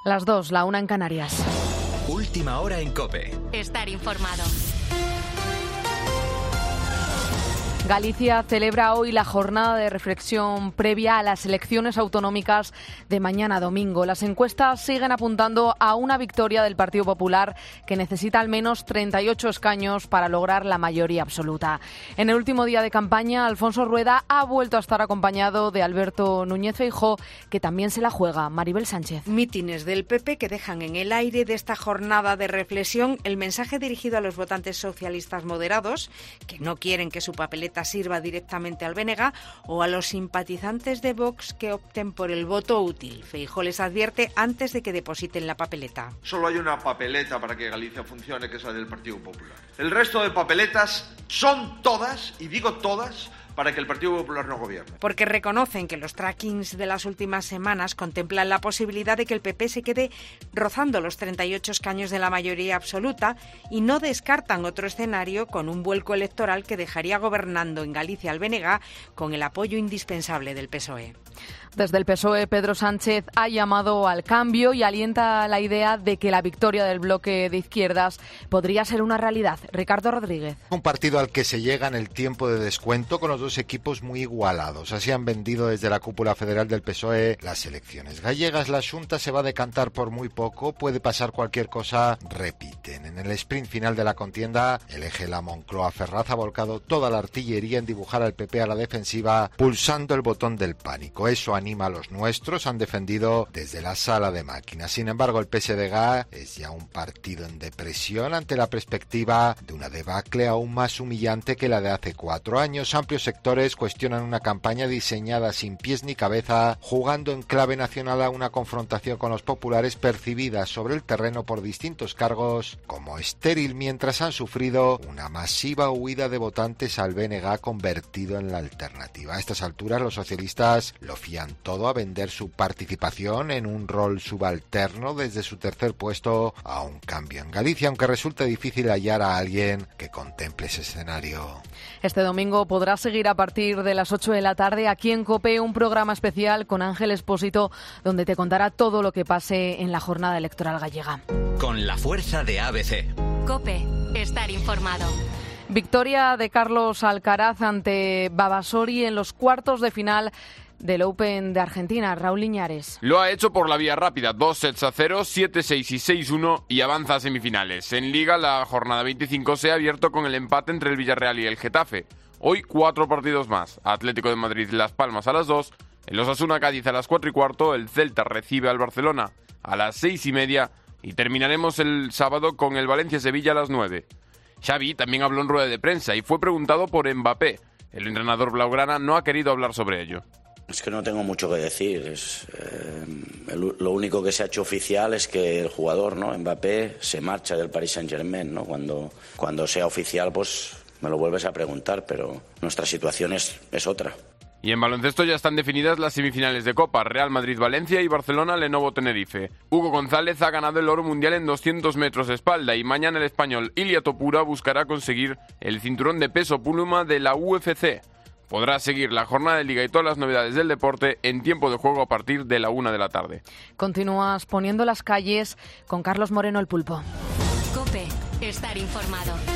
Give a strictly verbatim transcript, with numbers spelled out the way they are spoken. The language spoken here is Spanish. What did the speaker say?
Las dos, la una en Canarias. Última hora en COPE. Estar informado. Galicia celebra hoy la jornada de reflexión previa a las elecciones autonómicas de mañana domingo. Las encuestas siguen apuntando a una victoria del Partido Popular, que necesita al menos treinta y ocho escaños para lograr la mayoría absoluta. En el último día de campaña, Alfonso Rueda ha vuelto a estar acompañado de Alberto Núñez Feijóo, que también se la juega. Maribel Sánchez. Mítines del P P que dejan en el aire de esta jornada de reflexión el mensaje dirigido a los votantes socialistas moderados, que no quieren que su papeleta sirva directamente al B N G, o a los simpatizantes de Vox que opten por el voto útil. Feijóo les advierte antes de que depositen la papeleta. Solo hay una papeleta para que Galicia funcione, que es la del Partido Popular. El resto de papeletas son todas, y digo todas, para que el Partido Popular no gobierne. Porque reconocen que los trackings de las últimas semanas contemplan la posibilidad de que el P P se quede rozando los treinta y ocho escaños de la mayoría absoluta, y no descartan otro escenario con un vuelco electoral que dejaría gobernando en Galicia al B N G con el apoyo indispensable del P S O E. Desde el P S O E, Pedro Sánchez ha llamado al cambio y alienta la idea de que la victoria del bloque de izquierdas podría ser una realidad. Ricardo Rodríguez. Un partido al que se llega en el tiempo de descuento, con los dos equipos muy igualados. Así han vendido desde la cúpula federal del P S O E las elecciones gallegas. La Xunta se va a decantar por muy poco, puede pasar cualquier cosa, repiten. En el sprint final de la contienda, el eje La Moncloa-Ferraz ha volcado toda la artillería en dibujar al P P a la defensiva, pulsando el botón del pánico. Eso anima a los nuestros, han defendido desde la sala de máquinas. Sin embargo, el P S D G es ya un partido en depresión ante la perspectiva de una debacle aún más humillante que la de hace cuatro años. Amplios sectores cuestionan una campaña diseñada sin pies ni cabeza, jugando en clave nacional a una confrontación con los populares percibida sobre el terreno por distintos cargos como estéril, mientras han sufrido una masiva huida de votantes al B N G convertido en la alternativa. A estas alturas, los socialistas lo fían todo a vender su participación en un rol subalterno desde su tercer puesto a un cambio en Galicia, aunque resulta difícil hallar a alguien que contemple ese escenario. Este domingo podrás seguir a partir de las ocho de la tarde aquí en COPE un programa especial con Ángel Expósito, donde te contará todo lo que pase en la jornada electoral gallega. Con la fuerza de A B C. COPE. Estar informado. Victoria de Carlos Alcaraz ante Vavasori en los cuartos de final del Open de Argentina. Raúl Liñares. Lo ha hecho por la vía rápida, dos sets a cero, siete seis y seis uno, y avanza a semifinales. En Liga, la jornada veinticinco se ha abierto con el empate entre el Villarreal y el Getafe. Hoy cuatro partidos más. Atlético de Madrid Las Palmas a las dos, el Osasuna Cádiz a las cuatro y cuarto, el Celta recibe al Barcelona a las seis y media, y terminaremos el sábado con el Valencia Sevilla a las nueve. Xavi también habló en rueda de prensa y fue preguntado por Mbappé. El entrenador blaugrana no ha querido hablar sobre ello. Es que no tengo mucho que decir. Es, eh, el, lo único que se ha hecho oficial es que el jugador, ¿no? Mbappé, se marcha del Paris Saint-Germain, ¿no? Cuando, cuando sea oficial, pues me lo vuelves a preguntar, pero nuestra situación es, es otra. Y en baloncesto ya están definidas las semifinales de Copa, Real Madrid-Valencia y Barcelona-Lenovo-Tenerife. Hugo González ha ganado el oro mundial en doscientos metros de espalda y mañana el español Ilia Topuria buscará conseguir el cinturón de peso pluma de la U F C. Podrá seguir la jornada de Liga y todas las novedades del deporte en tiempo de juego a partir de la una de la tarde. Continúas poniendo las calles con Carlos Moreno el Pulpo. COPE. Estar informado.